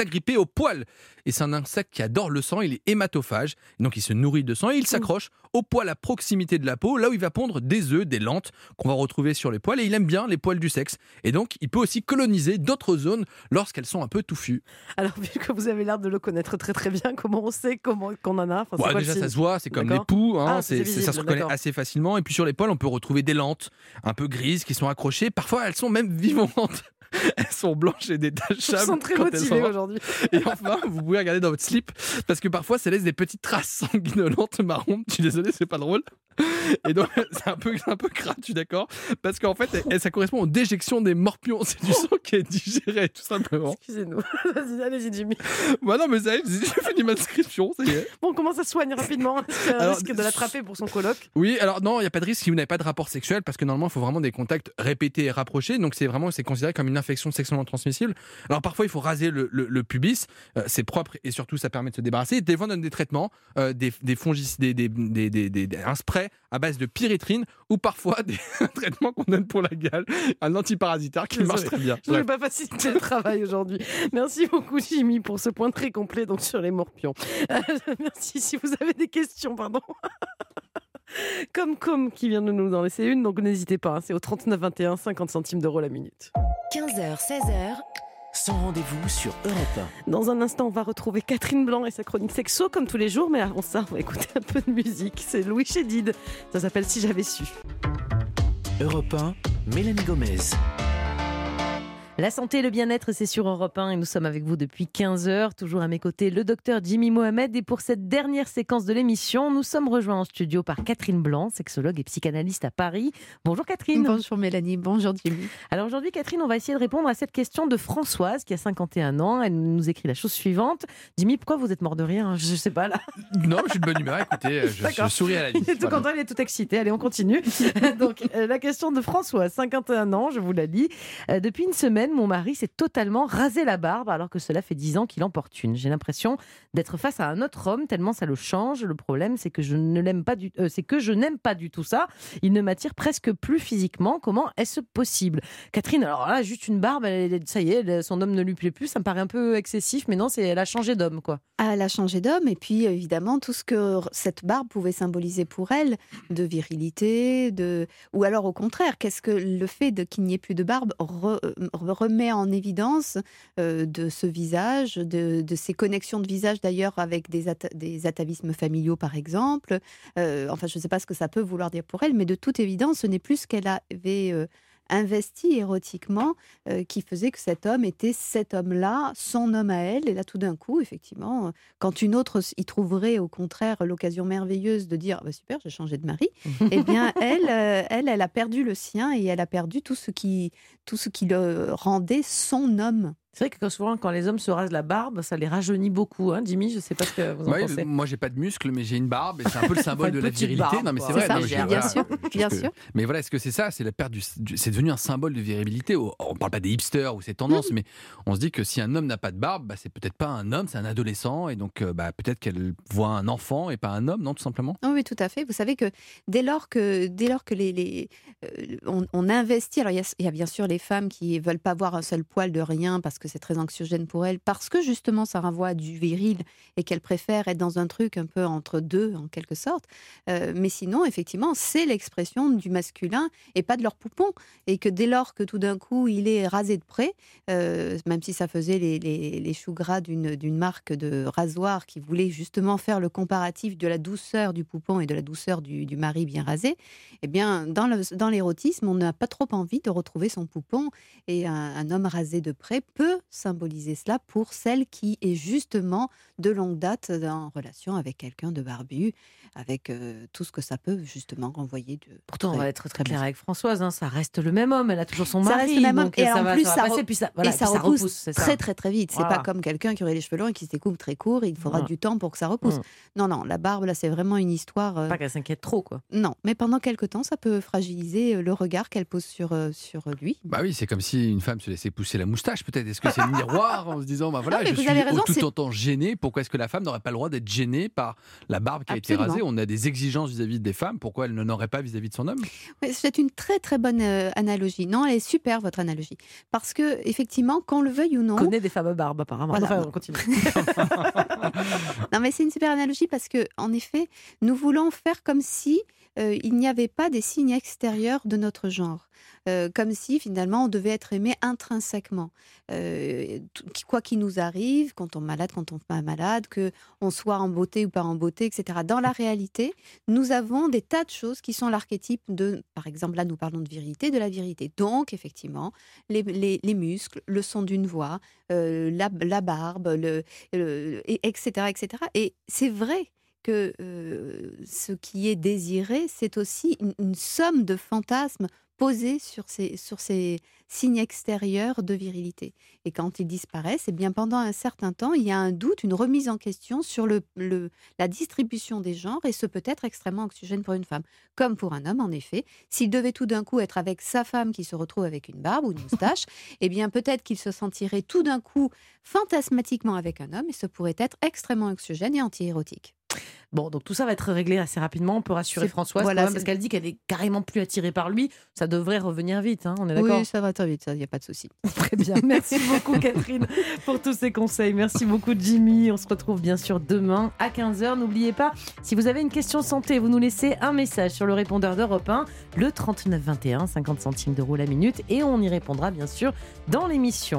S4: s'agripper au poil. Et c'est un insecte qui adore le sang, il est hématophage, donc il se nourrit de sang et il s'accroche au poil à proximité de la peau, là où il va pondre des œufs, des lentes qu'on va retrouver sur les poils. Et il aime bien les poils du sexe. Et donc, il peut aussi coloniser d'autres zones lorsqu'elles sont un peu touffues.
S3: Alors, vu que vous avez l'air de le connaître très très bien, comment on sait comment, qu'on en a enfin,
S4: ouais, Déjà, ça se voit, c'est comme les poux, hein,
S3: ah,
S4: c'est,
S3: c'est
S4: c'est,
S3: visible,
S4: ça se reconnaît
S3: d'accord.
S4: assez facilement. Et puis sur les poils, on peut retrouver des lentes un peu grises qui sont accrochées. Parfois, elles sont même vivantes. Elles sont blanches et détachables.
S3: Ils sont très
S4: quand elles
S3: motivés
S4: sont...
S3: aujourd'hui.
S4: Et enfin, vous pouvez regarder dans votre slip parce que parfois, ça laisse des petites traces sanguinolentes marron. Je suis désolé, c'est pas drôle. Et donc, c'est un peu, c'est un peu crade, je suis d'accord. Parce qu'en fait, elle, ça correspond aux déjections des morpions. C'est du sang qui est digéré, tout simplement.
S3: Excusez-nous. Vas-y, allez-y, Jimmy.
S4: Bah non, mais ça y est, j'ai fait une inscription, ça y est.
S3: Bon, comment ça se soigne rapidement? Est-ce qu'il y a un
S4: Alors,
S3: risque de l'attraper pour son coloc?
S4: Oui, alors non, il n'y a pas de risque si vous n'avez pas de rapport sexuel, parce que normalement, il faut vraiment des contacts répétés et rapprochés. Donc, c'est vraiment c'est considéré comme une infection sexuellement transmissible. Alors, parfois, il faut raser le, le, le pubis. Euh, c'est propre et surtout, ça permet de se débarrasser. Des fois, on donne des traitements, euh, des, des fongicides, des, des, des, des, des, des, un spray à base de pyrétrine ou parfois des traitements qu'on donne pour la gale, un antiparasitaire qui marche très bien.
S3: Je ne vais pas faciliter le travail aujourd'hui. Merci beaucoup, Jimmy, pour ce point très complet donc, sur les morpions. Euh, merci. Si vous avez des questions, pardon. Comme Com qui vient de nous en laisser une, donc n'hésitez pas, hein, c'est au trente-neuf vingt et un, cinquante centimes d'euros la minute.
S1: quinze heures, seize heures.
S2: Sans rendez-vous sur Europe un.
S3: Dans un instant, on va retrouver Catherine Blanc et sa chronique sexo comme tous les jours, mais avant ça, on va écouter un peu de musique. C'est Louis Chédid, ça s'appelle Si j'avais su.
S2: Europe un, Mélanie Gomez.
S3: La santé et le bien-être, c'est sur Europe un et nous sommes avec vous depuis quinze heures. Toujours à mes côtés, le docteur Jimmy Mohamed. Et pour cette dernière séquence de l'émission, nous sommes rejoints en studio par Catherine Blanc, sexologue et psychanalyste à Paris. Bonjour Catherine.
S9: Bonjour Mélanie, bonjour Jimmy.
S3: Alors aujourd'hui Catherine, on va essayer de répondre à cette question de Françoise qui a cinquante et un ans. Elle nous écrit la chose suivante. Jimmy, pourquoi vous êtes mort de rire? Je sais pas là.
S4: Non, je suis de bonne humeur, écoutez, je, je souris à la vie.
S3: Il est tout
S4: Voilà.
S3: content, il est tout excité. Allez, on continue. Donc euh, la question de Françoise, cinquante et un ans, je vous la lis. Euh, depuis une semaine, mon mari s'est totalement rasé la barbe alors que cela fait dix ans qu'il importune. J'ai l'impression d'être face à un autre homme tellement ça le change. Le problème, c'est que je ne l'aime pas du, euh, c'est que je n'aime pas du tout ça. Il ne m'attire presque plus physiquement. Comment est-ce possible? Catherine, alors là, juste une barbe, elle, ça y est, elle, son homme ne lui plaît plus. Ça me paraît un peu excessif, mais non, c'est, elle a changé d'homme, quoi.
S9: Ah, elle a changé d'homme et puis évidemment tout ce que cette barbe pouvait symboliser pour elle, de virilité, de... ou alors au contraire, qu'est-ce que le fait de qu'il n'y ait plus de barbe re- remet en évidence euh, de ce visage, de, de ces connexions de visage d'ailleurs avec des, at- des atavismes familiaux par exemple. Euh, enfin, je ne sais pas ce que ça peut vouloir dire pour elle, mais de toute évidence, ce n'est plus ce qu'elle avait euh, investi érotiquement euh, qui faisait que cet homme était cet homme-là, son homme à elle. Et là, tout d'un coup, effectivement, quand une autre y trouverait au contraire l'occasion merveilleuse de dire bah, « super, j'ai changé de mari », eh bien, elle, euh, elle, elle a perdu le sien et elle a perdu tout ce qui, tout ce qui le rendait son homme.
S3: C'est vrai que souvent, quand les hommes se rasent la barbe, ça les rajeunit beaucoup. Hein, Jimmy, je ne sais pas ce que vous en
S4: Ouais,
S3: pensez.
S4: moi, j'ai pas de muscles, mais j'ai une barbe et c'est un peu le symbole
S3: Enfin,
S4: de
S3: une
S4: la
S3: petite
S4: virilité.
S3: barbe,
S4: non, mais
S3: quoi.
S4: c'est
S9: C'est
S4: vrai.
S9: ça,
S4: non, mais j'ai-
S9: bien
S4: voilà.
S9: sûr, bien
S4: Parce que-
S9: sûr.
S4: Mais voilà, est-ce que c'est ça? C'est la perte du, du- c'est devenu un symbole de virilité. On parle pas des hipsters ou ces tendances, mais on se dit que si un homme n'a pas de barbe, bah, c'est peut-être pas un homme, c'est un adolescent, et donc euh, bah, peut-être qu'elle voit un enfant et pas un homme, non, tout simplement.
S9: Oh oui, tout à fait. Vous savez que dès lors que, dès lors que les, les, euh, on, on investit, alors il y, a, il y a bien sûr les femmes qui veulent pas voir un seul poil de rien parce que c'est très anxiogène pour elles, parce que justement ça renvoie à du viril et qu'elles préfèrent être dans un truc un peu entre deux en quelque sorte. Euh, mais sinon, effectivement, c'est l'expression du masculin et pas de leur poupon. Et que dès lors que tout d'un coup il est rasé de près, euh, même si ça faisait les, les, les choux gras d'une, d'une marque de rasoir qui voulait justement faire le comparatif de la douceur du poupon et de la douceur du, du mari bien rasé, eh bien, dans, le, dans l'érotisme, on n'a pas trop envie de retrouver son poupon. Et un, un homme rasé de près peut symboliser cela pour celle qui est justement de longue date en relation avec quelqu'un de barbu, avec euh, tout ce que ça peut justement renvoyer de...
S3: Pourtant, on
S9: très-
S3: va être très
S9: très
S3: clair avec Françoise, hein, ça reste le même homme, elle a toujours son
S9: Ça
S3: mari.
S9: reste le même homme,
S3: donc
S9: et
S3: ça
S9: en
S3: va,
S9: plus,
S3: ça va
S9: ça
S3: passer,
S9: re-
S3: puis ça, voilà,
S9: et ça
S3: puis
S9: repousse,
S3: c'est ça.
S9: très très très vite. C'est
S3: Voilà.
S9: pas comme quelqu'un qui aurait les cheveux longs et qui se découpe très court, il faudra
S3: Voilà.
S9: du temps pour que ça repousse.
S3: Mm.
S9: Non, non, la barbe, là, c'est vraiment une histoire... euh,
S3: Pas qu'elle s'inquiète trop, quoi.
S9: Non, mais pendant quelque temps, ça peut fragiliser euh, le regard qu'elle pose sur, euh, sur lui.
S4: Bah oui, c'est comme si une femme se laissait pousser la moustache, peut-être. Est-ce Est-ce que c'est le miroir en se disant, bah voilà,
S9: Non, mais
S4: je
S9: vous
S4: suis
S9: avez raison,
S4: tout
S9: c'est-
S4: autant gêné, pourquoi est-ce que la femme n'aurait pas le droit d'être gênée par la barbe qui a
S9: Absolument.
S4: été rasée? On a des exigences vis-à-vis des femmes, pourquoi elle n'en aurait pas vis-à-vis de son homme?
S9: Ouais, c'est une très très bonne euh, analogie. Non, elle est super votre analogie. Parce que effectivement, qu'on le veuille ou non,
S3: On connaît des femmes barbes apparemment.
S9: Voilà.
S3: Enfin, on continue.
S9: non mais c'est une super analogie parce que en effet, nous voulons faire comme si euh, il n'y avait pas des signes extérieurs de notre genre. Euh, comme si finalement on devait être aimé intrinsèquement. Euh, tout- quoi qu'il nous arrive, quand on est malade, quand on n'est pas malade, qu'on soit en beauté ou pas en beauté, et cetera. Dans la réalité, nous avons des tas de choses qui sont l'archétype de, par exemple, là nous parlons de virilité, de la virilité. Donc effectivement, les, les- les muscles, le son d'une voix, euh, la, la barbe, le, le- et- etc., et cetera. Et c'est vrai que euh, ce qui est désiré, c'est aussi une, une somme de fantasmes posés sur ces, sur ces signes extérieurs de virilité. Et quand ils disparaissent, eh bien pendant un certain temps, il y a un doute, une remise en question sur le, le- la distribution des genres, et ce peut être extrêmement anxiogène pour une femme. Comme pour un homme, en effet. S'il devait tout d'un coup être avec sa femme qui se retrouve avec une barbe ou une moustache, eh bien peut-être qu'il se sentirait tout d'un coup fantasmatiquement avec un homme, et ce pourrait être extrêmement anxiogène et anti-érotique.
S3: Bon, donc tout ça va être réglé assez rapidement. On peut rassurer
S9: C'est-
S3: Françoise
S9: voilà,
S3: quand même,
S9: c'est-
S3: parce qu'elle dit qu'elle est carrément plus attirée par lui. Ça devrait revenir vite, hein, on est d'accord?
S9: Oui, ça va très vite, il n'y a pas de souci.
S3: Très bien. Merci beaucoup Catherine pour tous ces conseils. Merci beaucoup Jimmy. On se retrouve bien sûr demain à quinze heures. N'oubliez pas, si vous avez une question santé, vous nous laissez un message sur le répondeur d'Europe un, le trente-neuf vingt et un, cinquante centimes d'euros la minute, et on y répondra bien sûr dans l'émission.